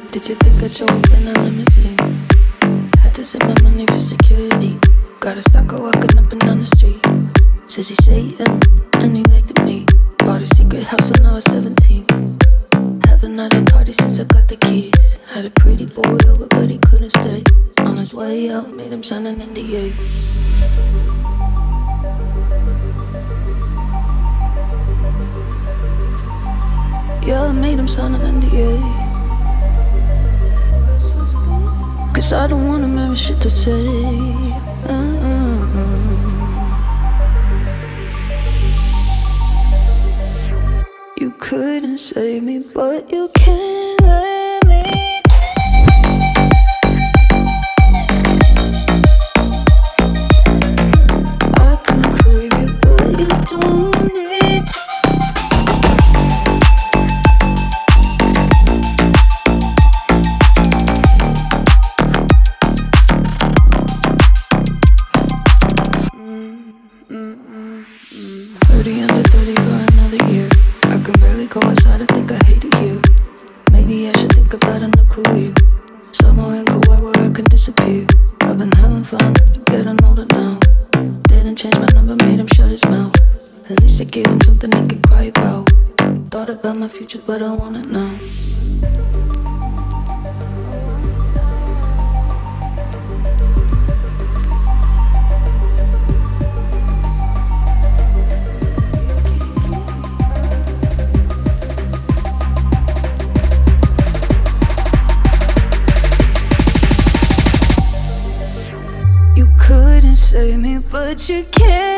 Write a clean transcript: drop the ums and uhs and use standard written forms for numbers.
Did you think I'd show up in a limousine? Had to send my money for security. Got a stalker walking up and down the street. Says he's Satan and he liked me. Bought a secret house when I was 17. Haven't had a party since I got the keys. Had a pretty boy over but he couldn't stay. On his way out, made him sign an NDA. Yeah, I made him sign an NDA. Cause I don't want him having shit to say. You couldn't save me, but you can let me. I can crave you, but you don't need to. Under 30 for another year. I can barely go outside, I think I hate it here. Maybe I should think about a new career. Somewhere in Kauai where I can disappear. I've been having fun, getting older now. Didn't change my number, made him shut his mouth. At least I gave him something he could cry about. Thought about my future, but I want it now. You couldn't save me, but you can.